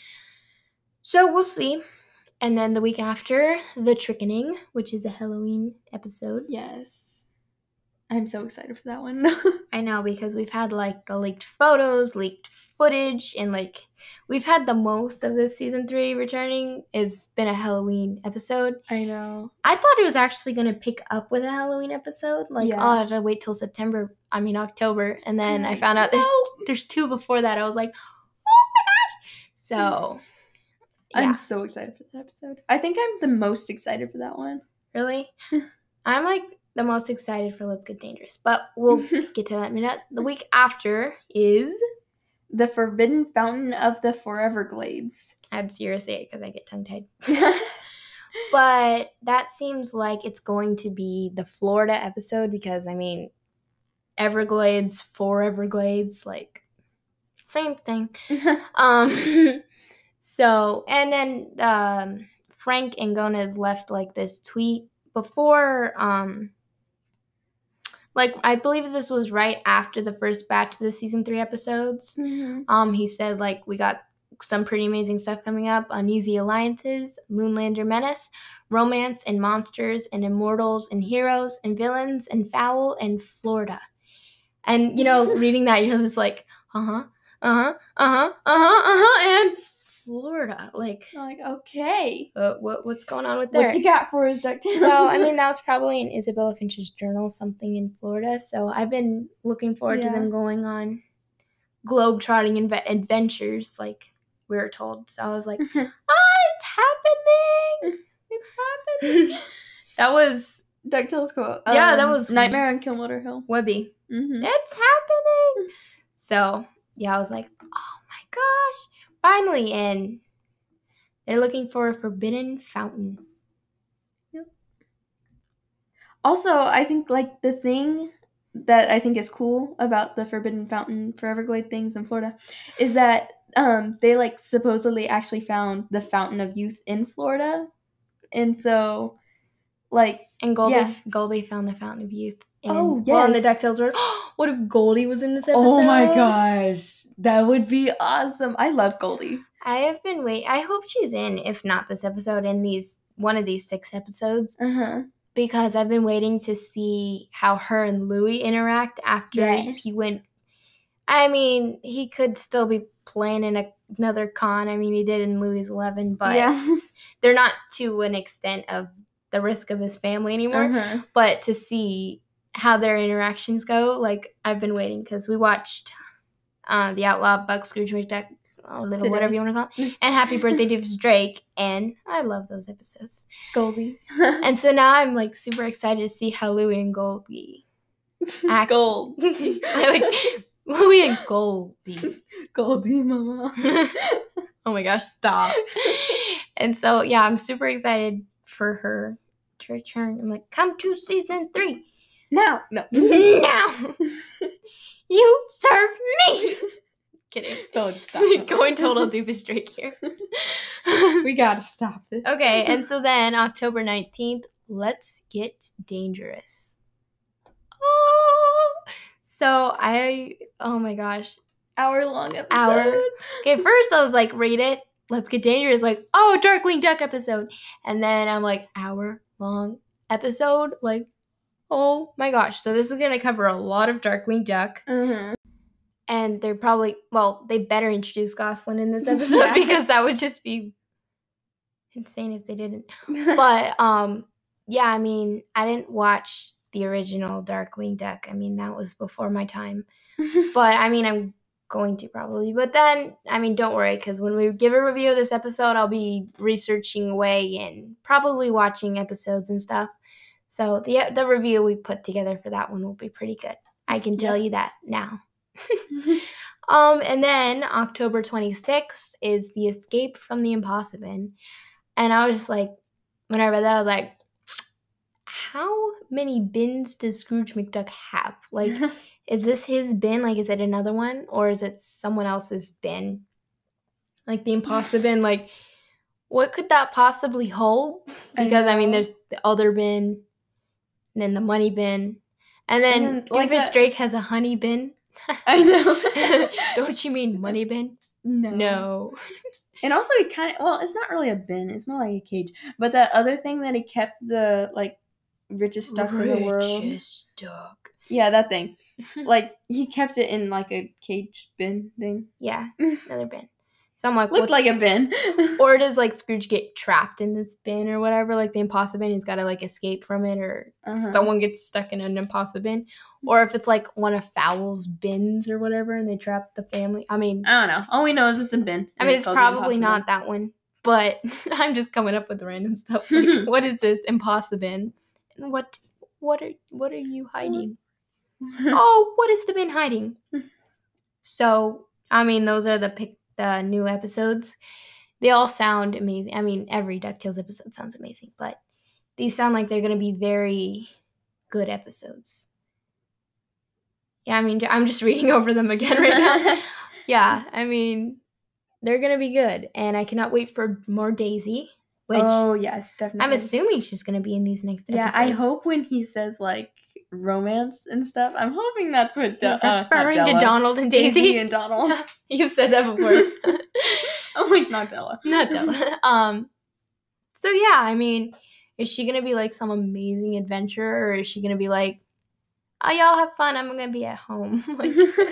So we'll see. And then the week after, The Trickening, which is a Halloween episode. Yes. I'm so excited for that one. I know, because we've had like the leaked photos, leaked footage, and like we've had the most of this season three returning. It's been a Halloween episode. I know. I thought it was actually going to pick up with a Halloween episode. Like, Yeah. oh, I had to wait till September, I mean October. And then I found out there's No. there's two before that. I was like, oh my gosh. So, yeah. I'm so excited for that episode. I think I'm the most excited for that one. Really? I'm like the most excited for Let's Get Dangerous. But we'll get to that in a minute. The week after is... The Forbidden Fountain of the Foreverglades. I had Sierra say it because I get tongue-tied. But that seems like it's going to be the Florida episode because, I mean, Everglades, for Everglades, like, same thing. um, so, and then um, Frank Angones left, like, this tweet before, um, like, I believe this was right after the first batch of the season three episodes. Mm-hmm. Um, he said, like, we got some pretty amazing stuff coming up. Uneasy Alliances, Moonlander Menace, Romance and Monsters and Immortals and Heroes and Villains and Foul and Florida. And, you know, reading that, you're just like, uh-huh, uh-huh, uh-huh, uh-huh, uh-huh, and Florida. Like, Like, okay. uh, what what's going on with there? What you got for us, DuckTales? So, I mean, that was probably in Isabella Finch's journal, something in Florida. So, I've been looking forward Yeah. to them going on globe-trotting inve- adventures, like we were told. So, I was like, oh, it's happening! It's happening! That was DuckTales quote. Yeah, that was- Nightmare on Killmonger Hill. Webby. Mm-hmm. It's happening! So, yeah, I was like, oh my gosh! Finally, and they're looking for a Forbidden Fountain. Also, I think, like, the thing that I think is cool about the Forbidden Fountain for Everglade things in Florida is that um, they, like, supposedly actually found the Fountain of Youth in Florida. And so, like... And Goldie, Yeah. Goldie found the Fountain of Youth. In, Oh, Well, in the yes. DuckTales world. What if Goldie was in this episode? Oh my gosh. That would be awesome. I love Goldie. I have been wait. I hope she's in, if not this episode, in these one of these six episodes Uh-huh. because I've been waiting to see how her and Louis interact after Yes. he went. I mean, he could still be playing in a, another con. I mean, he did in Louis eleven, but yeah. they're not to an extent of the risk of his family anymore. Uh-huh. But to see how their interactions go, like, I've been waiting because we watched uh, The Outlaw Buck Scrooge McDuck, uh, little Today. whatever you want to call it, and Happy Birthday to Drake, and I love those episodes. Goldie. And so now I'm, like, super excited to see how Louis and Goldie act. Gold. I like Louis and Goldie. Goldie, mama. Oh my gosh, stop. And so, yeah, I'm super excited for her to return. I'm like, come to season three. Now. No. Now. You serve me. Kidding. Don't stop. Going total doofus Drake here. We gotta stop this. Okay, and so then October nineteenth, let's get dangerous. Oh, so I, oh my gosh. Hour long episode. Hour. Okay, first I was like, rate it. Let's get dangerous. Like, oh, Darkwing Duck episode. And then I'm like, hour long episode. Like, oh my gosh. So this is going to cover a lot of Darkwing Duck. Mm-hmm. And they're probably, well, they better introduce Gosling in this episode Yeah. because that would just be insane if they didn't. But, um, yeah, I mean, I didn't watch the original Darkwing Duck. I mean, that was before my time. But, I mean, I'm going to probably. But then, I mean, don't worry, because when we give a review of this episode, I'll be researching away and probably watching episodes and stuff. So the the review we put together for that one will be pretty good. I can tell Yep. you that now. um, and then October twenty-sixth is The Escape from the Impossible. And I was just like, when I read that, I was like, how many bins does Scrooge McDuck have? Like, is this his bin? Like, is it another one? Or is it someone else's bin? Like, the Impossible bin, like, what could that possibly hold? Because, I, I mean, there's the other bin, and then the money bin. And then, And then, like Doofus that- Drake has a honey bin. I know. Don't you mean money bin? No. No. And also, it kind of, well, it's not really a bin. It's more like a cage. But that other thing that he kept the, like, richest stuff in the world. Richest duck. Yeah, that thing. Like, he kept it in, like, a cage bin thing. Yeah, another bin. So I'm like, Looked what? like a bin. Or does, like, Scrooge get trapped in this bin or whatever? Like, the Impossible bin, he's got to, like, escape from it. Or Uh-huh. someone gets stuck in an Impossible bin. Or if it's, like, one of Fowl's bins or whatever, and they trap the family. I mean, I don't know. All we know is it's a bin. I mean, it's called the probably Impossible not that one. But I'm just coming up with random stuff. Like, what is this Impossible bin? And what, what are, what are you hiding? Bin. Oh, what is the bin hiding? So, I mean, those are the pick, the new episodes. They all sound amazing. I mean, every DuckTales episode sounds amazing, but these sound like they're going to be very good episodes. Yeah, I mean, I'm just reading over them again right now. Yeah, I mean, they're going to be good, and I cannot wait for more Daisy, which oh, yes, definitely. I'm assuming she's going to be in these next Yeah, episodes. I hope when he says, like, romance and stuff, I'm hoping that's what De- uh, not Referring to Della. Donald and Daisy. Daisy and Donald. You've said that before. I'm like, not Della. Not Della. Um, so yeah, I mean, is she gonna be like some amazing adventure, or is she gonna be like, oh, y'all have fun, I'm gonna be at home? Like,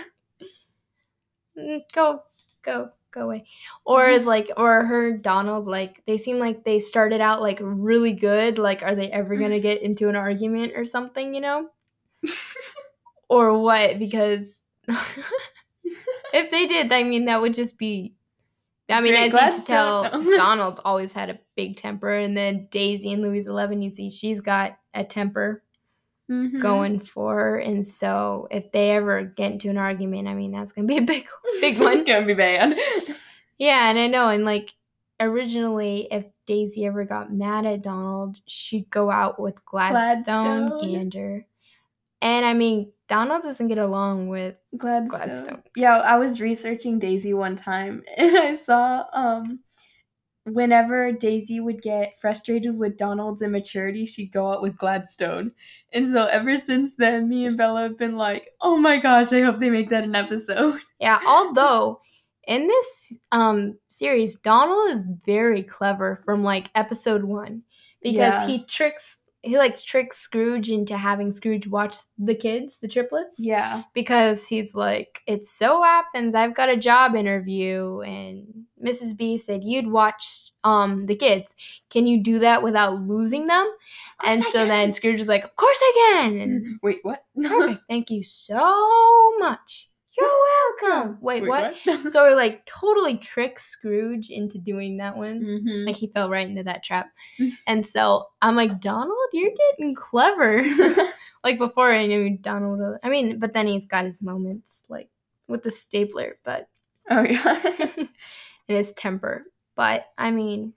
mm, go, go, go away. Or is like, or her Donald, like, they seem like they started out like really good. Like, are they ever gonna get into an argument or something, you know? Or what? Because if they did, I mean, that would just be, I mean, Great as you can tell, Gladstone. Donald's always had a big temper, and then Daisy in Louis eleven, you see she's got a temper Mhm. going for her, and so if they ever get into an argument, I mean, that's gonna be a big, big one. It's gonna be bad. Yeah, and I know, and like originally, if Daisy ever got mad at Donald, she'd go out with Gladstone, Gladstone. Gander, and I mean, Donald doesn't get along with Gladstone. Gladstone. Yeah, I was researching Daisy one time, and I saw um, whenever Daisy would get frustrated with Donald's immaturity, she'd go out with Gladstone. And so ever since then, me and Bella have been like, oh my gosh, I hope they make that an episode. Yeah, although in this um series, Donald is very clever from like episode one. because Yeah. he tricks he like tricks Scrooge into having Scrooge watch the kids, the triplets. Yeah. Because he's like, it so happens I've got a job interview, and Missus B said you'd watch um the kids. Can you do that without losing them? And I so can. then Scrooge was like, of course I can. And Wait, what? perfect. Thank you so much. You're welcome. Wait, Wait, what? what? So he like totally tricks Scrooge into doing that one. Mm-hmm. Like he fell right into that trap. And so I'm like, Donald, you're getting clever. Like before I knew Donald, uh, I mean, but then he's got his moments like with the stapler, but Oh, yeah. and his temper. But I mean,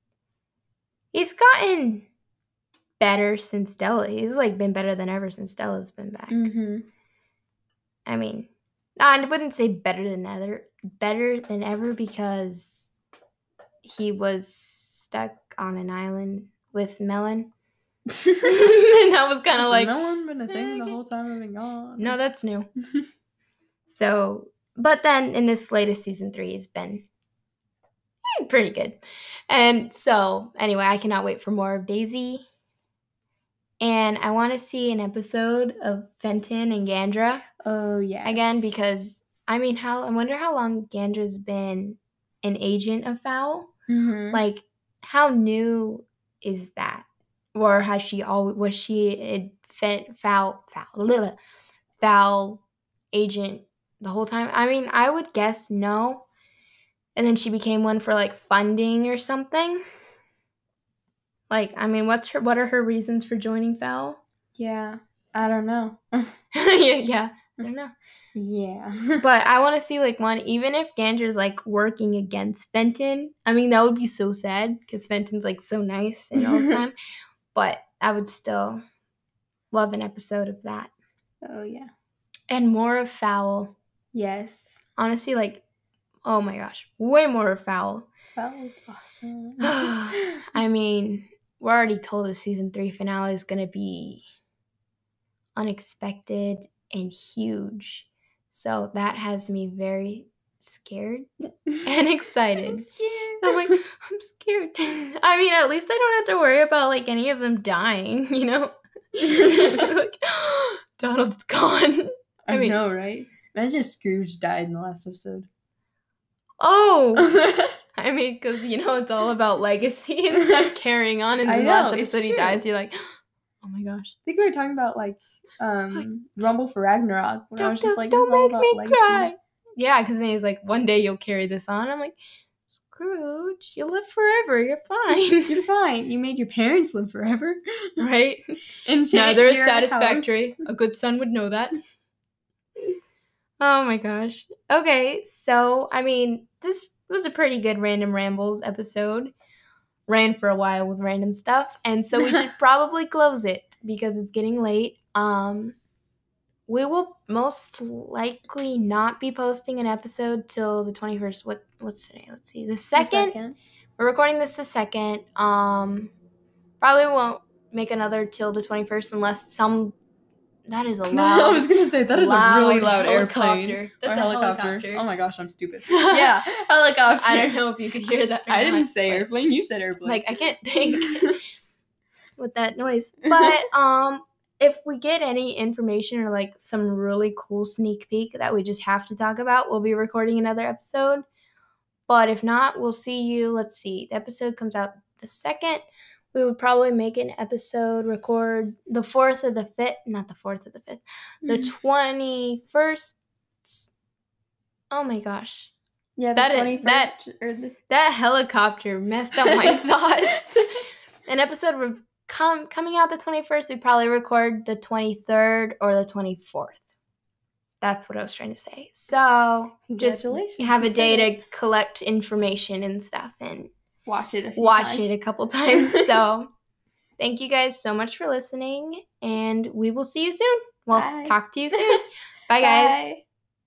he's gotten better since Stella. He's like been better than ever since Stella's been back. Mm-hmm. I mean, I wouldn't say better than ever, better than ever because he was stuck on an island with Melon. And that was kind of like, no one been a thing the whole time I've been gone. no, that's new. So, but then in this latest season three, he's been pretty good. And so, anyway, I cannot wait for more of Daisy. And I want to see an episode of Fenton and Gandra. Oh, yeah. Again, because, I mean, how I wonder how long Gandra's been an agent of Fowl. Mm-hmm. Like, how new is that? Or has she always, was she a fe- Fowl, Fowl, Fowl agent the whole time? I mean, I would guess no. And then she became one for, like, funding or something. Like, I mean, what's her? What are her reasons for joining Fowl? Yeah. I don't know. yeah, yeah. I don't know. Yeah. But I want to see, like, one, even if Gandra's, like, working against Fenton. I mean, that would be so sad because Fenton's, like, so nice and all the time. But I would still love an episode of that. Oh, yeah. And more of Fowl. Yes. Honestly, like, oh my gosh, way more of Fowl. That was awesome. I mean, we're already told the season three finale is going to be unexpected and huge. So that has me very scared and excited. I'm scared. I'm like, I'm scared. I mean, at least I don't have to worry about, like, any of them dying, you know? Like, Donald's gone. I, I mean- know, right? Imagine if Scrooge died in the last episode. Oh! I mean, because, you know, it's all about legacy and stuff carrying on. And I the know, last it's episode he true. dies, you're like, oh my gosh. I think we were talking about, like, um, Rumble for Ragnarok. When I was just like, don't it's all make about me legacy. cry. Yeah, because then he's like, one day you'll carry this on. I'm like, Scrooge, you'll live forever. You're fine. You're fine. You made your parents live forever. Right? Enchant Neither is your satisfactory. A good son would know that. Oh my gosh. Okay, so, I mean, this was a pretty good Random Rambles episode. Ran for a while with random stuff, and so we should probably close it because it's getting late. Um, we will most likely not be posting an episode till the twenty-first. What what's today? Let's see. The The second. second. We're recording this the second. Um, probably won't make another till the twenty-first unless some. That is a loud. I was gonna say that is a really loud airplane. helicopter. Or That's a helicopter. helicopter. Oh my gosh, I'm stupid. Yeah, helicopter. I don't know if you could hear that. Or I didn't not, say but, airplane. You said airplane. Like, I can't think with that noise. But um, if we get any information or like some really cool sneak peek that we just have to talk about, we'll be recording another episode. But if not, we'll see you. Let's see. The episode comes out the second. We would probably make an episode, record the fourth or the fifth. Not the fourth or the fifth. The Mm. twenty-first. Oh my gosh. yeah, the that is- twenty-first that- or the That helicopter messed up my thoughts. An episode re- com- coming out the twenty-first, we probably record the twenty-third or the twenty-fourth. That's what I was trying to say. So just Congratulations, have a you said day it. to collect information and stuff and watch it a few watch times. it a couple times. So thank you guys so much for listening, and we will see you soon. We'll Bye. talk to you soon. Bye, guys. Bye.